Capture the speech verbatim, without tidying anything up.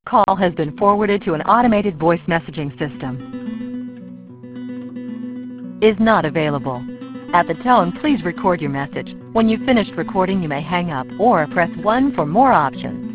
Call has been forwarded to an automated voice messaging system. Is not available. At the tone, please record your message. When you've finished recording, you may hang up or press one for more options.